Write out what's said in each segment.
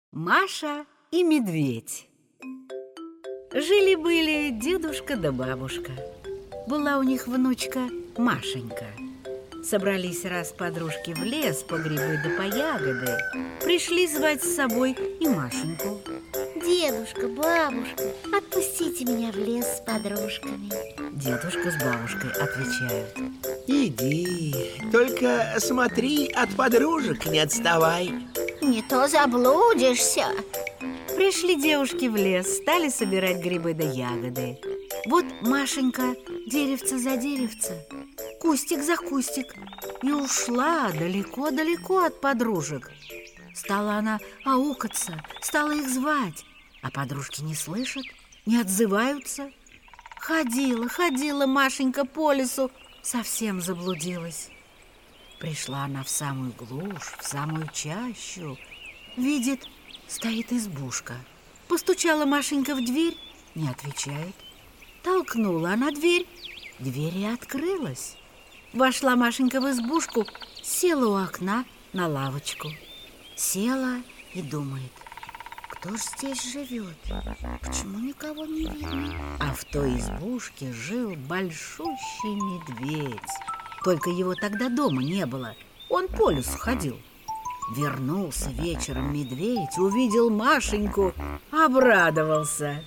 Маша и медведь. Жили-были дедушка да бабушка. Была у них внучка Машенька. Собрались раз подружки в лес по грибы да по ягоды. Пришли звать с собой и Машеньку. Дедушка, бабушка, отпустите меня в лес с подружками. Дедушка с бабушкой отвечают: иди, только смотри, от подружек не отставай. Не то заблудишься. Пришли девушки в лес, стали собирать грибы да ягоды. Вот Машенька деревце за деревце, кустик за кустик, и ушла далеко-далеко от подружек. Стала она аукаться, стала их звать, а подружки не слышат, не отзываются. Ходила Машенька по лесу, совсем заблудилась. Пришла она в самую глушь, в самую чащу. Видит, стоит избушка. Постучала Машенька в дверь, не отвечает. Толкнула она дверь, дверь и открылась. Вошла Машенька в избушку, села у окна на лавочку. Села и думает: кто ж здесь живет? Почему никого не видно? А в той избушке жил большущий медведь. Только его тогда дома не было, он по лесу ходил. Вернулся вечером медведь, увидел Машеньку, обрадовался.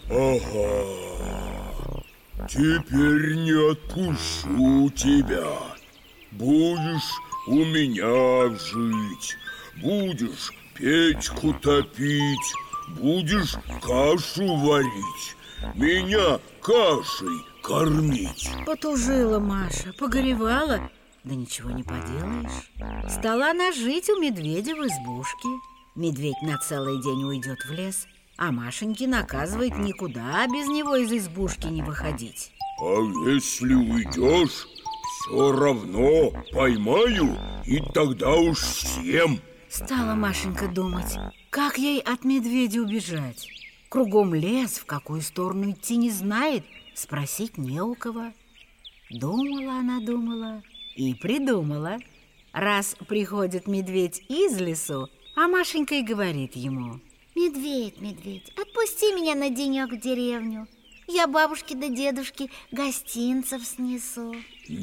Ага, теперь не отпущу тебя. Будешь у меня жить, будешь печку топить, будешь кашу варить, меня кашей кормить. Потужила Маша, погоревала, да ничего не поделаешь. Стала она жить у медведя в избушке. Медведь на целый день уйдет в лес, а Машеньке наказывает никуда без него из избушки не выходить. А если уйдешь, все равно поймаю, и тогда уж съем. Стала Машенька думать, как ей от медведя убежать. Кругом лес, в какую сторону идти не знает, спросить не у кого. Думала она, думала и придумала. Раз приходит медведь из лесу, а Машенька и говорит ему: Медведь, отпусти меня на денек в деревню. Я бабушке да дедушке гостинцев снесу.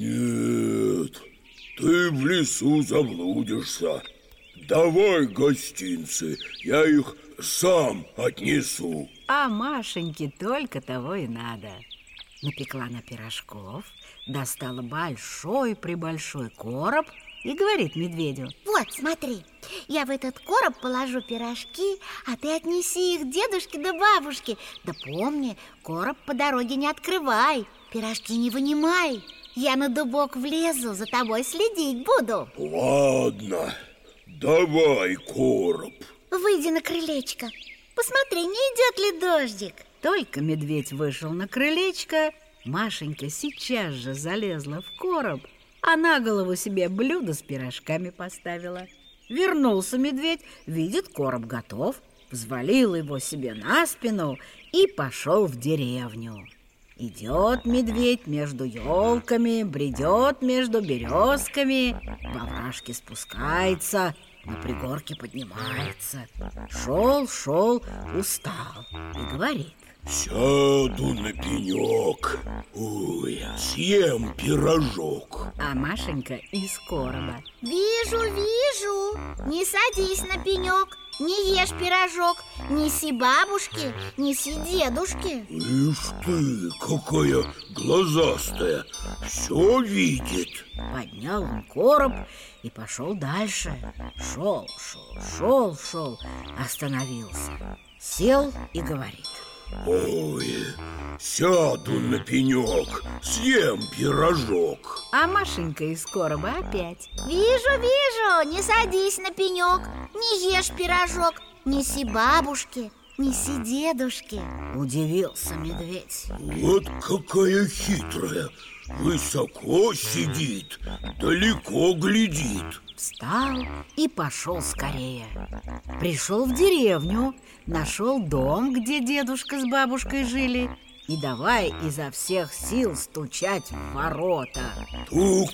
Нет, ты в лесу заблудишься. Давай гостинцы, я их сам отнесу. А Машеньке только того и надо. Напекла на пирожков, достала большой-пребольшой короб и говорит медведю: вот, смотри, я в этот короб положу пирожки, а ты отнеси их дедушке да бабушке. Да помни, короб по дороге не открывай, пирожки не вынимай. Я на дубок влезу, за тобой следить буду. Ладно, давай короб. Выйди на крылечко, посмотри, не идет ли дождик. Только медведь вышел на крылечко, Машенька сейчас же залезла в короб, а на голову себе блюдо с пирожками поставила. Вернулся медведь, видит, короб готов, взвалил его себе на спину и пошел в деревню. Идет медведь между елками, бредет между березками, в овражке спускается, на пригорке поднимается. Шел, устал и говорит: сяду на пенек, ой, съем пирожок. А Машенька из короба: вижу, не садись на пенек, не ешь пирожок, неси бабушке, неси дедушке. Ишь ты, какая глазастая, все видит. Поднял он короб и пошел дальше. Шел, остановился, сел и говорит: ой, сяду на пенек, съем пирожок. А Машенька из короба опять: вижу, не садись на пенек, не ешь пирожок, неси бабушке, неси дедушке. Удивился медведь. Вот какая хитрая, высоко сидит, далеко глядит. Встал и пошел скорее. Пришел в деревню, нашел дом, где дедушка с бабушкой жили, и давай изо всех сил стучать в ворота.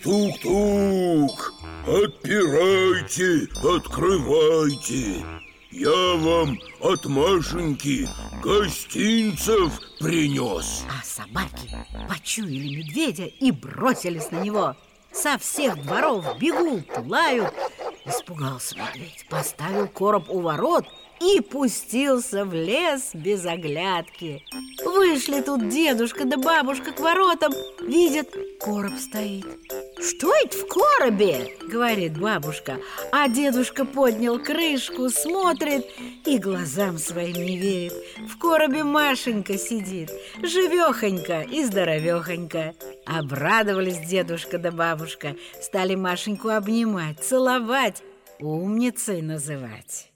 Тук-тук-тук! Отпирайте, открывайте! я вам от Машеньки гостинцев принес. А собаки почуяли медведя и бросились на него. Со всех дворов бегут, лают. Испугался медведь, поставил короб у ворот и пустился в лес без оглядки. Вышли тут дедушка да бабушка к воротам, видят, короб стоит. «Что это в коробе?» — говорит бабушка. А дедушка поднял крышку, смотрит и глазам своим не верит. В коробе Машенька сидит, живехонька и здоровехонька. Обрадовались дедушка да бабушка, стали Машеньку обнимать, целовать, умницей называть.